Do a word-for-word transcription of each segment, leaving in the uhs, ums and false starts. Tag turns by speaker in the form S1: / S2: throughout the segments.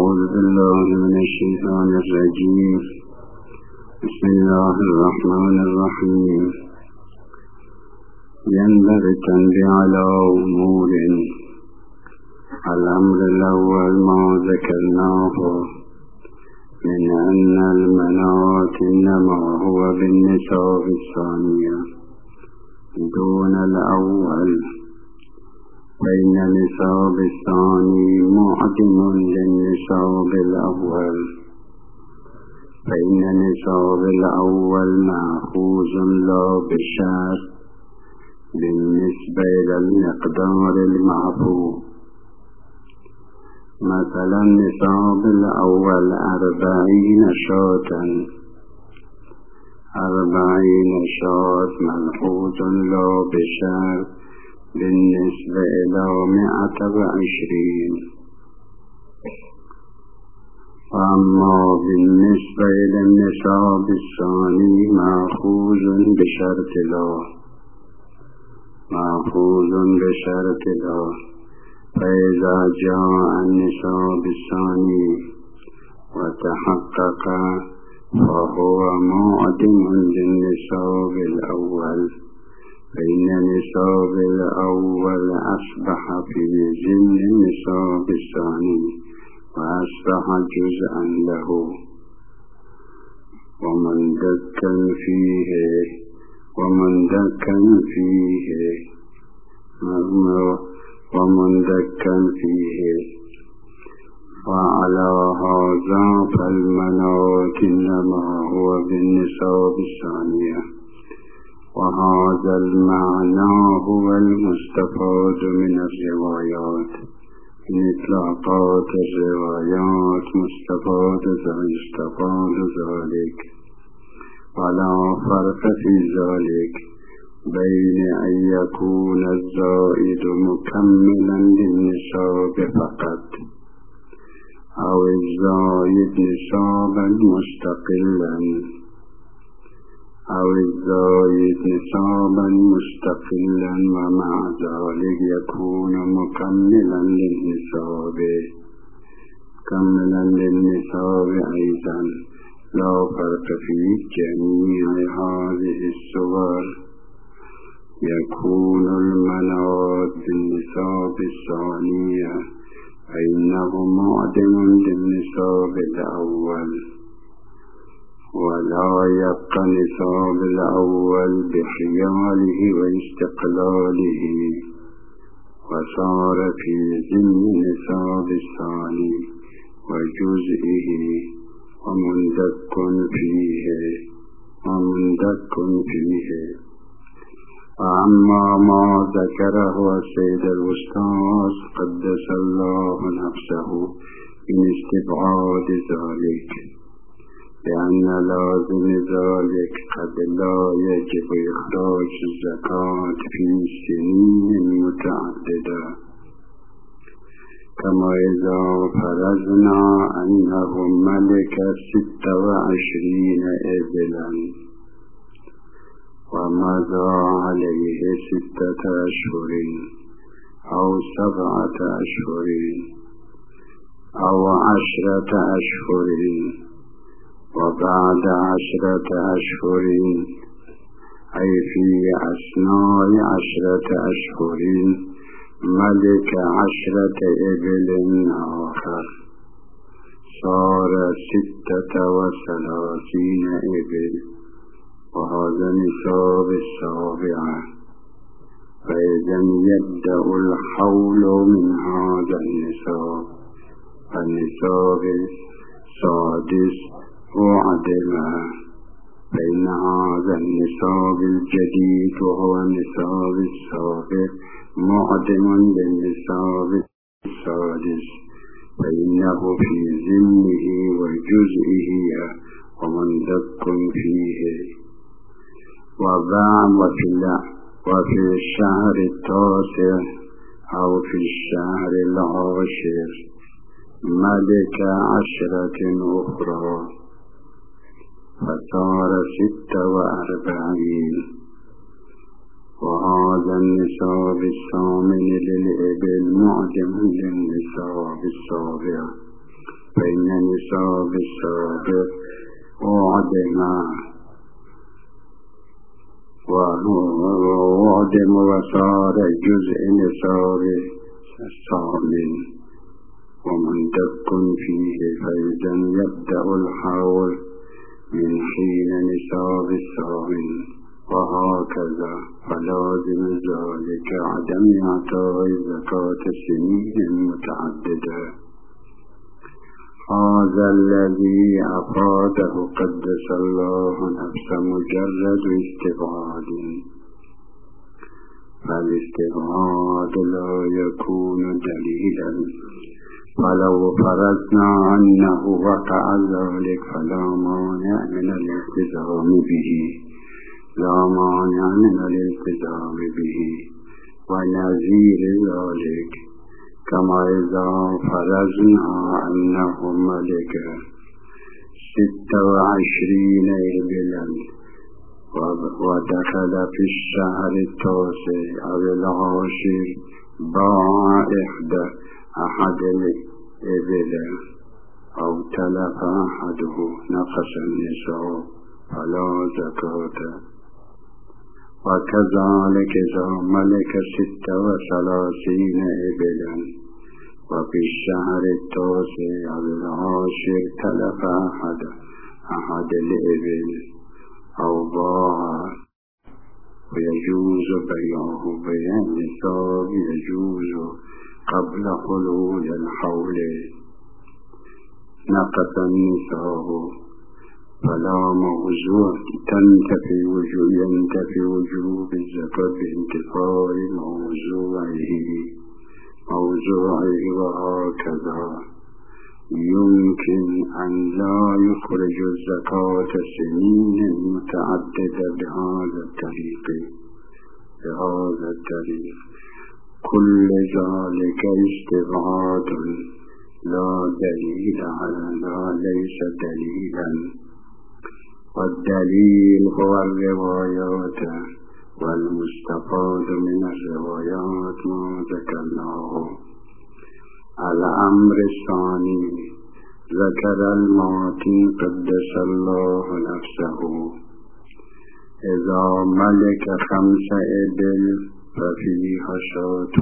S1: أعوذ بالله من الشيطان الرجيم. بسم الله الرحمن الرحيم. ينبغي التنبيه على أمور. الأمر الأول ما ذكرناه من أن المناط إنما هو بالنساب الثانية دون الأول، فإن النساب الثاني معدم للنساب الأول، فإن النساب الأول مأخوذ لا بشرط بالنسبة إلى المقدار المعفو. مثلا النساب الأول أربعين شاة، أربعين شاة ملحوظ لا بشرط بالنسبة إلى مئة وعشرين. أما بالنسبة إلى النساب الثاني مأخوذ بشرط لا، مأخوذ بشرط لا، فإذا جاء النساب الثاني وتحقق فهو معدم للنساب الأول، فإن النساب الأول أصبح في ضمن النساب الثاني وأصبح جزءا له. ومن دكا فيه ومن دكا فيه ومن دكا فيه وعلى هذا فالمناط إنما هو بالنساب الثانية. وهذا المعنى هو المستفاد من الروايات، من إطلاقات الروايات مستفاد مستفاد ذلك، ولا فرق في ذلك بين أن يكون الزائد مكملا للنساب فقط، أو الزائد نسابا مستقلا، أو الزائد نسابا مستقلا ومع ذلك يكون مكملا للنساب مكملا للنساب أيضا. لا فرق في جميع هذه الصور. يكون المناط بالنساب الثانية فإنه معدم للنساب الأول، ولا يبقى نساب الأول بخياله واستقلاله، وصار في ضمن نساب الثاني وجزئه ومندك فيه ومندك فيه. أما ما ذكره السيد الأستاذ قدس الله نفسه من استبعاد ذلك، لأن لازم ذلك قد لا يجب إخراج الزكاة في سنين متعددة، كما إذا فرضنا أنه ملك ست وعشرين إبلا ومضى عليه ستة أشهر أو سبعة أشهر أو عشرة أشهر، وبعد عشرة أشهر أي في أثناء عشرة أشهر ملك عشرة إبل آخر، صار ستة وثلاثين إبل، وهذا نساب السابعة. فإذا يبدأ الحول من هذا النساب، النساب السادس وعدمه، فإن هذا النساب الجديد وهو النساب السابق معدم للنساب السادس، فإنه في ضمنه وجزئه ومندك فيه. وفي الشهر التاسع أو في الشهر العاشر ملك عشرة أخرى فصار ستة وأربعين. وهذا النساب الثامن للإبل معدم للنساب السابع، فإن نصاب السابق وعدم وعدم وصار جزء نصاب الثامن ومندق فيه فإذا يبدأ الحول من حين نصاب الثامن وهكذا. فلازم ذلك عدم إعطاء زكاة سنين متعددة. هذا الذي أفاده قدس الله نفسه مجرد استبعاد، فالاستبعاد لا يكون دليلا. فلو فرضنا أنه وقع ذلك فلا مانع من الالتزام به لا مانع من الالتزام به ونظير ذلك كما إذا فرضنا أنه ملك ستة وعشرين إبلا ودخل في الشهر التاسع أو العاشر باع إحدى أحد الإبل أو تلف أحده نقص النصاب فلا زكاة. وكذلك إذا ملك ستة وثلاثين إبلا وفي الشهر التاسع أو العاشر تلف أحد أحد الإبل أو باع ويجوز بيعه بيع النصاب يجوز قبل حلول الحول نقص النصاب فلا موضوع تنتفي وجوب ينتفي وجوب الزكاة بانتفاء موضوعه موضوعه. وهكذا يمكن أن لا يخرج الزكاة سنين متعددة بهذا الطريق بهذا الطريق كل ذلك استبعاد لا دليل على لا ليس دليلا. والدليل هو الروايات والمستفاد من الروايات ما ذكرناه. الأمر الثاني ذكر الماتن قدس الله نفسه إذا ملك خمس إبل ففيها شاة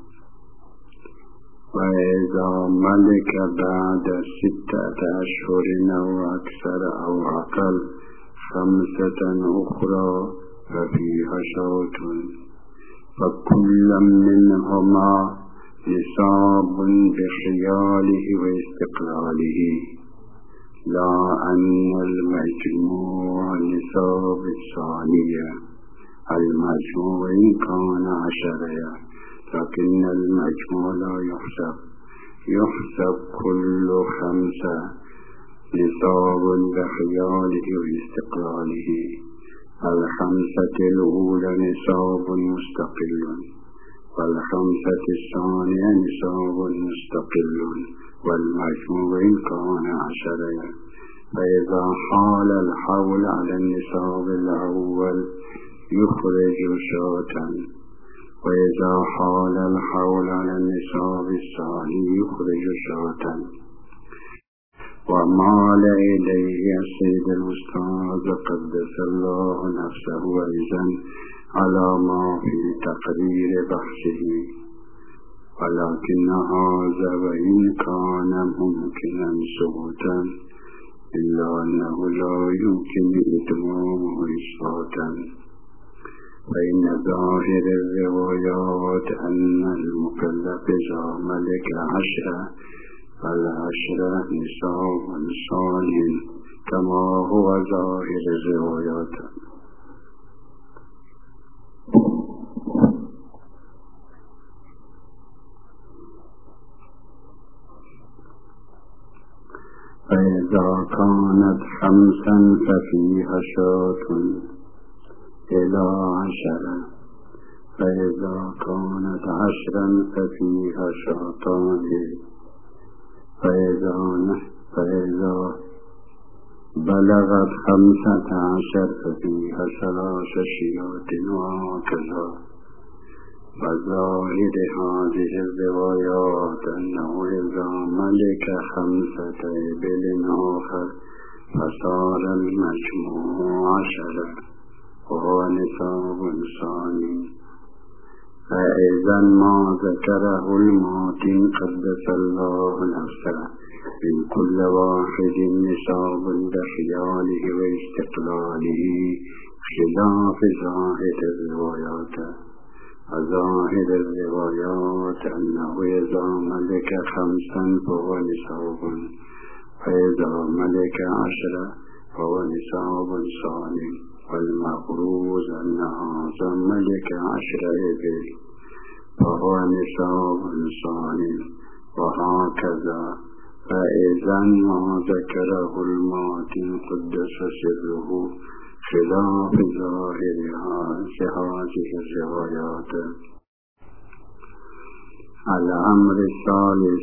S1: وإذا ملك بعد ستة أشهر أو أكثر أو أقل خمسة أخرى ففيها شاة فكل منهما نصاب بخياله واستقلاله لا أن المجموع نصاب الثانية. المجموع إن كان عشرة لكن المجموع لا يحسب يحسب كل خمسة نصاب بخياله واستقلاله. الخمسة الأولى نصاب مستقل والخمسة الثانية نصاب مستقل والمجموع إن كان عشرة. فإذا حال الحول على النصاب الأول يخرج شاة وإذا حال الحول على النصاب الثاني يخرج شاة. ومال إليه السيد الأستاذ قدس الله نفسه أيضا على ما في تقرير بحثه. ولكن هذا وإن كان ممكنا ثبوتا إلا أنه لا يمكن إتمامه إثباتا. فإن ظاهر الروايات أن المكلف إذا ملك عشرة فالعشرة نصاب صالح كما هو ظاهر الروايات. فإذا كانت خمسا ففيها شاة إلى عشرة فإذا كانت عشرا ففيها شاطان فإذا فإذا بلغت خمسة عشر ففيها ثلاث شيات وهكذا. وظاهر هذه الروايات أنه إذا ملك خمسة إبل آخر فصار المجموع عشرة وهو نصاب ثاني. فإذا ما ذكره الماتن قدس الله نفسه من كل واحد نصاب بخياله واستقلاله خلاف ظاهر الروايات. وظاهر الروايات أنه إذا ملك خمسا فهو نصاب، فإذا ملك عشرة فهو نصاب ثاني. والمفروض أن هذا ملك عشر إبل فهو نصاب ثاني، وهكذا. فإذا ما ذكره الماتن قدس سره خلاف ظاهرها هذه الروايات. الأمر الثالث: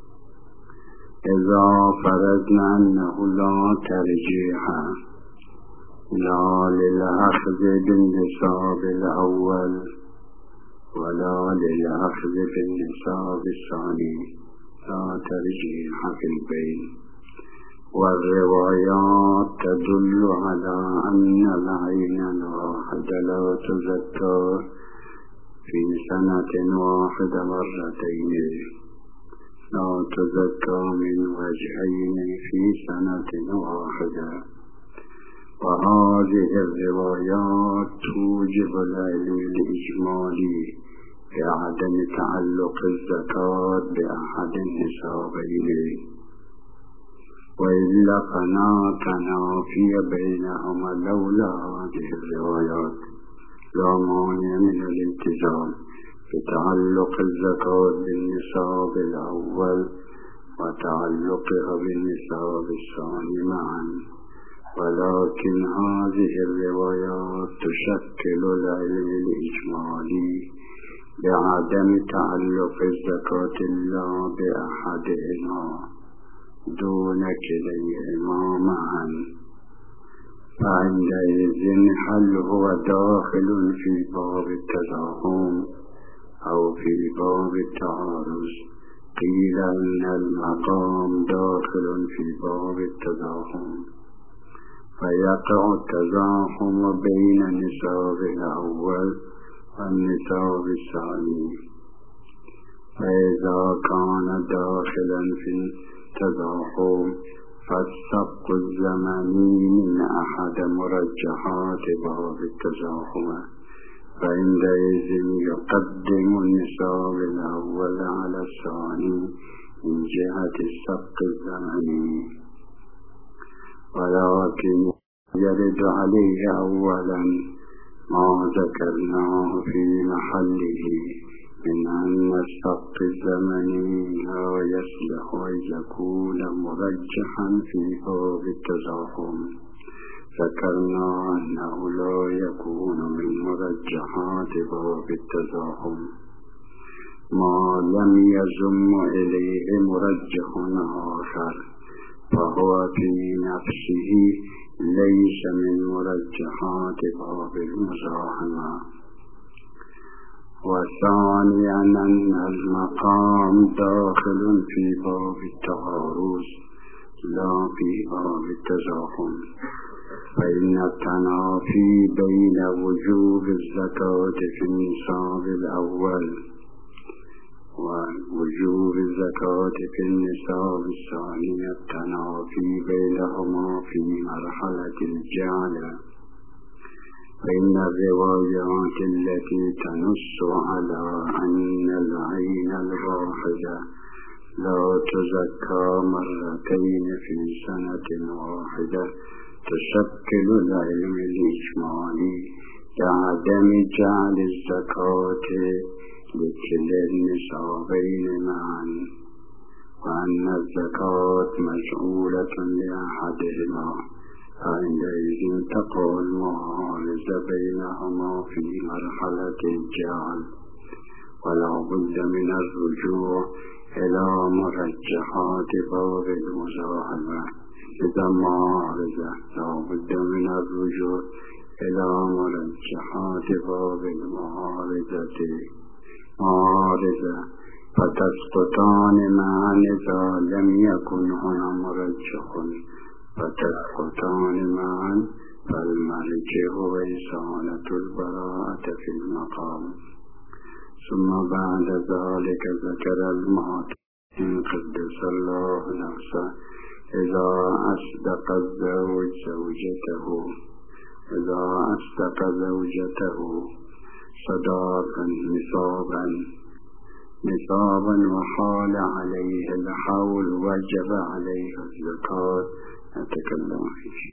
S1: إذا فرضنا أنه لا ترجيح لا للأخذ بالنصاب الأول ولا للأخذ بالنصاب الثاني، لا ترجيح في البين. والروايات تدل على أن العين الواحدة لا تزكى في سنة واحدة مرتين، لا تزكى من وجهين في سنة واحدة. وهذه الروايات توجب العلم الإجمالي بعدم تعلق الزكاة بأحد النصابين، وإلا فلا تنافي بينهما لولا هذه الروايات. لا مانع من الالتزام بتعلق الزكاة بالنصاب الأول وتعلقها بالنصاب الثاني معا، ولكن هذه الروايات تشكل العلم الإجمالي بعدم تعلق الزكاة إلا بأحدهما دون كليهما معا. فعندئذ هل هو داخل في باب التزاحم أو في باب التعارض؟ قيل إن المقام داخل في باب التزاحم، فيقع التزاحم بين النصاب الأول والنصاب الثاني. فإذا كان داخلا في التزاحم فالسبق الزمني من أحد مرجحات باب التزاحم، فعندئذ يقدم النصاب الأول على الثاني من جهة السبق الزمني، ولكن يرد عليه أولا ما ذكرناه في محله من أن السبق الزمني لا يصلح أن يكون مرجحا في باب التزاحم. ذكرنا أنه لا يكون من مرجحات باب التزاحم ما لم يزم إليه مرجح آخر، فهو في نفسه ليس من مرجحات باب المزاحمة. وثانيا أن المقام داخل في باب التعارض لا في باب التزاحم، فإن التنافي بين وجوب الزكاة في النصاب الأول ووجوب الزكاة في النصاب الثاني التنافي بينهما في مرحلة الجعل. فإن الروايات التي تنص على أن العين الواحدة لا تزكى مرتين في سنة واحدة تشكل العلم الإجمالي بعدم جعل الزكاة لكلا النصابين معا، وأن الزكاة مجعولة لأحدهما، فعندئذ تقع المعارضة بينهما في مرحلة الجعل، ولا بد من الرجوع إلى مرجحات باب المزاحمة. إذا معارضة لا بد من الرجوع إلى مرجحات باب المعارضة عارضة فتسقطان معا إذا لم يكن هنا مرجح فتسقطان معا فالمرجح إزالة البراءة في المقام. ثم بعد ذلك ذكر المعتقد قدس الله نفسه إذا أصدق الزوج زوجته إذا أصدق زوجته صداقا نصابا نصابا وحال عليه الحول وجب عليه الزكاة. أتكلم فيه.